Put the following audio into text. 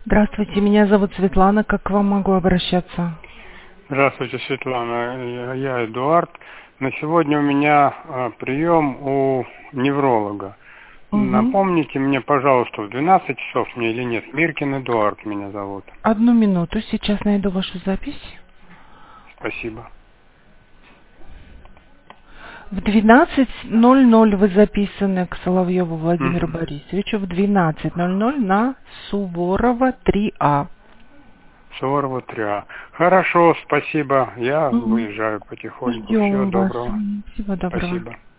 Здравствуйте, меня зовут Светлана. Как к вам могу обращаться? Здравствуйте, Светлана. Я Эдуард. На сегодня у меня прием у невролога. Угу. Напомните мне, пожалуйста, в 12 часов мне или нет? Миркин Эдуард меня зовут. Одну минуту, сейчас найду вашу запись. Спасибо. В 12:00 вы записаны к Соловьеву Владимиру Мгм. Борисовичу. В 12:00 на Суворова 3А. Суворова 3А. Хорошо, спасибо. Я Угу. выезжаю потихоньку. Всего Ждем вас. доброго. Всего доброго. Спасибо.